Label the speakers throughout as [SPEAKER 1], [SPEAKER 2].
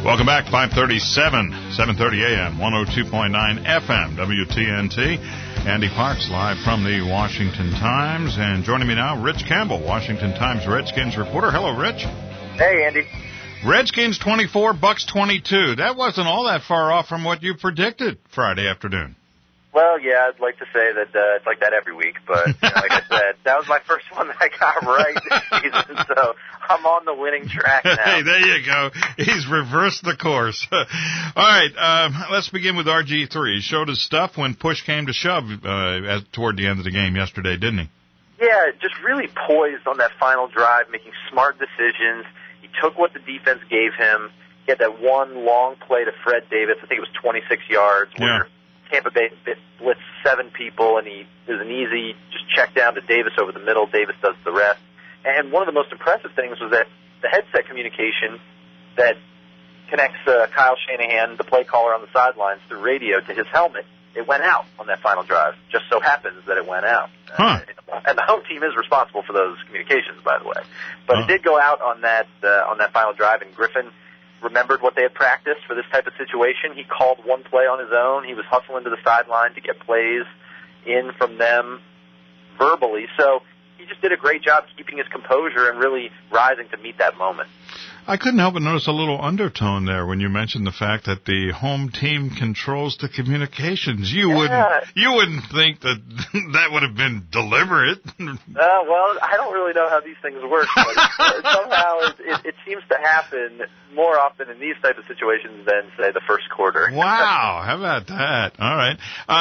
[SPEAKER 1] Welcome back, 537, 730 AM, 102.9 FM, WTNT. Andy Parks live from the Washington Times. And joining me now, Rich Campbell, Washington Times Redskins reporter. Hello, Rich.
[SPEAKER 2] Hey, Andy.
[SPEAKER 1] Redskins 24, Bucks 22. That wasn't all that far off from what you predicted Friday afternoon.
[SPEAKER 2] Well, yeah, I'd like to say that it's like that every week, but like I said, that was my first one that I got right this season, so I'm on the winning track now.
[SPEAKER 1] Hey, there you go. He's reversed the course. All right, let's begin with RG3. He showed his stuff when push came to shove toward the end of the game yesterday, didn't he?
[SPEAKER 2] Yeah, just really poised on that final drive, making smart decisions. He took what the defense gave him. He had that one long play to Fred Davis. I think it was 26 yards. Where Tampa Bay blitzed 7 people, and it was an easy just check down to Davis over the middle. Davis does the rest. And one of the most impressive things was that the headset communication that connects Kyle Shanahan, the play caller on the sidelines, through radio to his helmet, it went out on that final drive. Just so happens that it went out. And the home team is responsible for those communications, by the way. But it did go out on that final drive, and Griffin remembered what they had practiced for this type of situation. He called one play on his own. He was hustling to the sideline to get plays in from them verbally. So he just did a great job keeping his composure and really rising to meet that moment.
[SPEAKER 1] I couldn't help but notice a little undertone there when you mentioned the fact that the home team controls the communications. You wouldn't think that that would have been deliberate.
[SPEAKER 2] Well, I don't really know how these things work, but somehow it seems to happen more often in these type of situations than, say, the first quarter.
[SPEAKER 1] Wow, how about that? All right.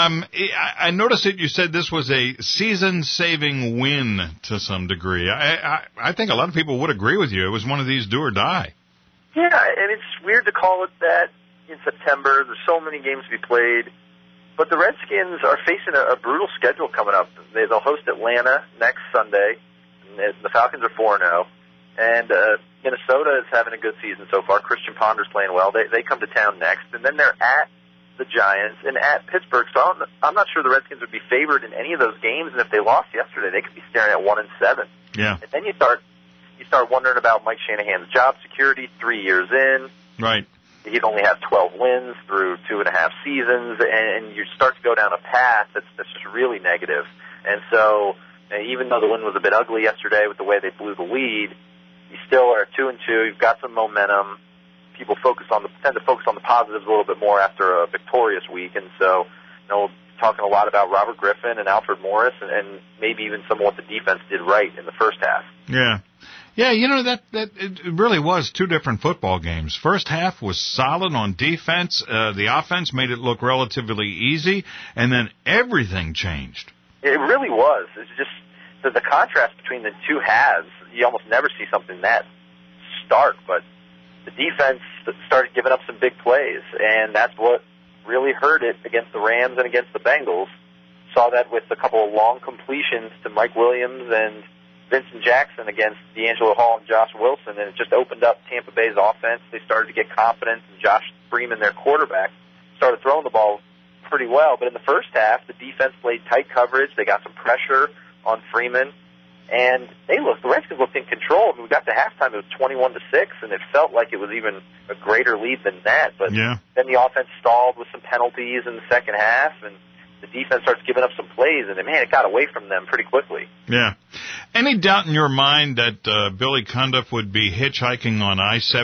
[SPEAKER 1] I noticed that you said this was a season-saving win to some degree. I think a lot of people would agree with you. It was one of these do or die.
[SPEAKER 2] Yeah, and it's weird to call it that in September. There's so many games to be played. But the Redskins are facing a brutal schedule coming up. They'll host Atlanta next Sunday. And the Falcons are 4-0. And Minnesota is having a good season so far. Christian Ponder's playing well. They come to town next. And then they're at the Giants and at Pittsburgh. So I'm not sure the Redskins would be favored in any of those games. And if they lost yesterday, they could be staring at 1-7.
[SPEAKER 1] Yeah.
[SPEAKER 2] And then you start wondering about Mike Shanahan's job security 3 years in.
[SPEAKER 1] Right.
[SPEAKER 2] He'd only have 12 wins through 2.5 seasons, and you start to go down a path that's just really negative. And so, even though the win was a bit ugly yesterday with the way they blew the lead, you still are 2-2. You've got some momentum. People tend to focus on the positives a little bit more after a victorious week, and so, talking a lot about Robert Griffin and Alfred Morris, and maybe even some of what the defense did right in the first half.
[SPEAKER 1] Yeah. Yeah, that it really was two different football games. First half was solid on defense. The offense made it look relatively easy, and then everything changed.
[SPEAKER 2] It really was. It's just the contrast between the two halves. You almost never see something that stark, but the defense started giving up some big plays, and that's what really hurt it against the Rams and against the Bengals. Saw that with a couple of long completions to Mike Williams and Vincent Jackson against D'Angelo Hall and Josh Wilson, and it just opened up Tampa Bay's offense. They started to get confidence, and Josh Freeman, their quarterback, started throwing the ball pretty well. But in the first half, the defense played tight coverage. They got some pressure on Freeman, and the Redskins looked in control. When we got to halftime, it was 21-6, and it felt like it was even a greater lead than that. But then the offense stalled with some penalties in the second half, and the defense starts giving up some plays, and it got away from them pretty quickly.
[SPEAKER 1] Yeah. Any doubt in your mind that Billy Cundiff would be hitchhiking on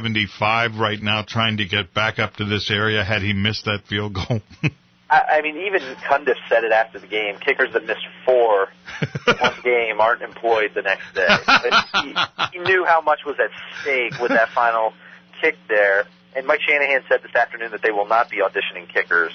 [SPEAKER 1] I-75 right now trying to get back up to this area had he missed that field goal?
[SPEAKER 2] Even Cundiff said it after the game. Kickers that missed 4 one game aren't employed the next day. He knew how much was at stake with that final kick there. And Mike Shanahan said this afternoon that they will not be auditioning kickers.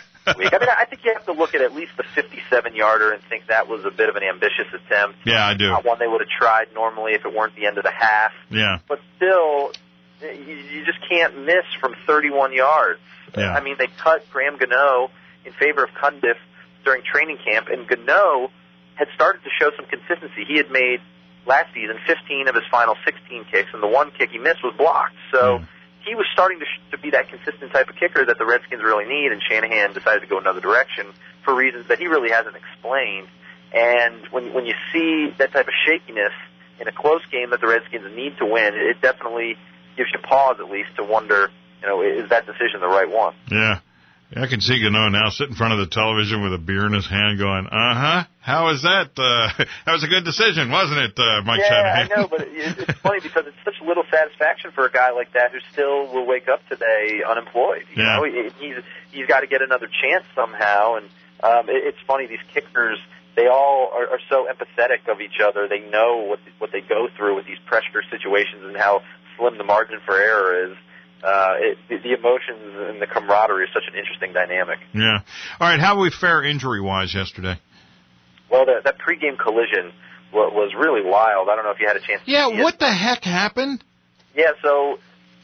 [SPEAKER 2] I think you have to look at least the 57-yarder and think that was a bit of an ambitious attempt.
[SPEAKER 1] Yeah, I do.
[SPEAKER 2] Not one they would have tried normally if it weren't the end of the half.
[SPEAKER 1] Yeah.
[SPEAKER 2] But still, you just can't miss from 31 yards.
[SPEAKER 1] Yeah.
[SPEAKER 2] They cut Graham Gano in favor of Cundiff during training camp, and Gano had started to show some consistency. He had made, last season, 15 of his final 16 kicks, and the one kick he missed was blocked. So he was starting to be that consistent type of kicker that the Redskins really need, and Shanahan decided to go another direction for reasons that he really hasn't explained. And when you see that type of shakiness in a close game that the Redskins need to win, it definitely gives you pause, at least, to wonder is that decision the right one?
[SPEAKER 1] Yeah. I can see Gano now sit in front of the television with a beer in his hand going, how was that? That was a good decision, wasn't it, Mike Shanahan?
[SPEAKER 2] Yeah, I know, but it's funny because it's such little satisfaction for a guy like that who still will wake up today unemployed. You know, he's got to get another chance somehow, and it's funny, these kickers, they all are so empathetic of each other. They know what they go through with these pressure situations and how slim the margin for error is. The emotions and the camaraderie is such an interesting dynamic.
[SPEAKER 1] Yeah. All right, how did we fare injury-wise yesterday?
[SPEAKER 2] Well, that pregame collision was really wild. I don't know if you had a chance to see it.
[SPEAKER 1] What the heck happened?
[SPEAKER 2] Yeah, so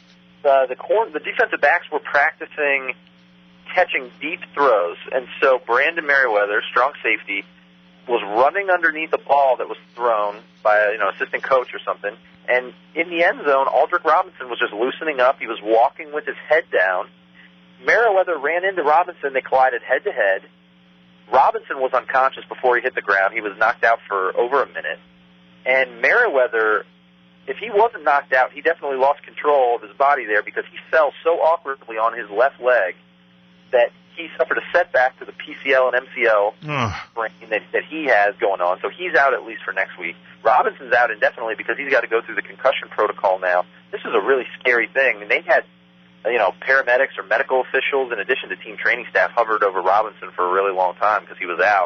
[SPEAKER 2] the defensive backs were practicing catching deep throws, and so Brandon Merriweather, strong safety, was running underneath a ball that was thrown by an assistant coach or something, and in the end zone, Aldrick Robinson was just loosening up. He was walking with his head down. Merriweather ran into Robinson. They collided head-to-head. Robinson was unconscious before he hit the ground. He was knocked out for over a minute. And Merriweather, if he wasn't knocked out, he definitely lost control of his body there because he fell so awkwardly on his left leg that he suffered a setback to the PCL and MCL sprain that he has going on. So he's out at least for next week. Robinson's out indefinitely because he's got to go through the concussion protocol now. This is a really scary thing. And they had, paramedics or medical officials in addition to team training staff hovered over Robinson for a really long time because he was out.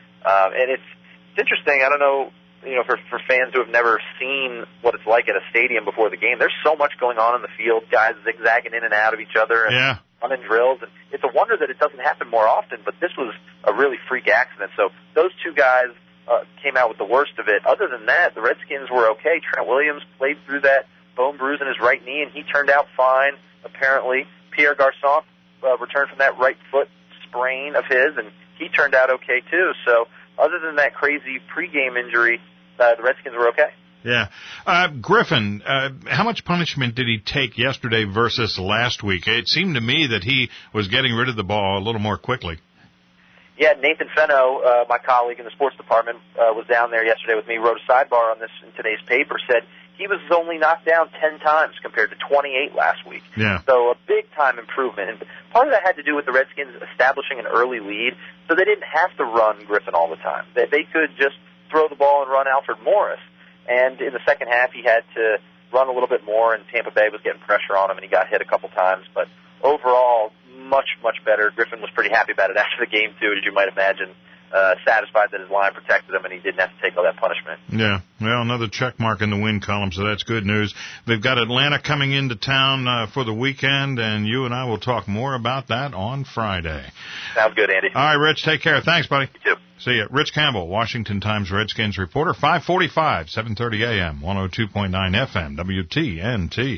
[SPEAKER 2] And it's interesting. I don't know, for fans who have never seen what it's like at a stadium before the game, there's so much going on in the field, guys zigzagging in and out of each other. And running drills, and it's a wonder that it doesn't happen more often, but this was a really freak accident. So those two guys came out with the worst of it. Other than that, the Redskins were okay. Trent Williams played through that bone bruise in his right knee, and he turned out fine, apparently. Pierre Garçon returned from that right foot sprain of his, and he turned out okay, too. So other than that crazy pregame injury, the Redskins were okay.
[SPEAKER 1] Yeah. Griffin, how much punishment did he take yesterday versus last week? It seemed to me that he was getting rid of the ball a little more quickly.
[SPEAKER 2] Yeah, Nathan Fenno, my colleague in the sports department, was down there yesterday with me, wrote a sidebar on this in today's paper, said he was only knocked down 10 times compared to 28 last week.
[SPEAKER 1] Yeah.
[SPEAKER 2] So a big-time improvement. And part of that had to do with the Redskins establishing an early lead, so they didn't have to run Griffin all the time. They could just throw the ball and run Alfred Morris. And in the second half, he had to run a little bit more, and Tampa Bay was getting pressure on him, and he got hit a couple times. But overall, much, much better. Griffin was pretty happy about it after the game, too, as you might imagine, satisfied that his line protected him and he didn't have to take all that punishment.
[SPEAKER 1] Yeah, well, another check mark in the win column, so that's good news. They've got Atlanta coming into town for the weekend, and you and I will talk more about that on Friday.
[SPEAKER 2] Sounds good, Andy.
[SPEAKER 1] All right, Rich, take care. Thanks, buddy.
[SPEAKER 2] You too.
[SPEAKER 1] See ya. Rich Campbell, Washington Times Redskins reporter, 545, 730 AM, 102.9 FM, WTNT.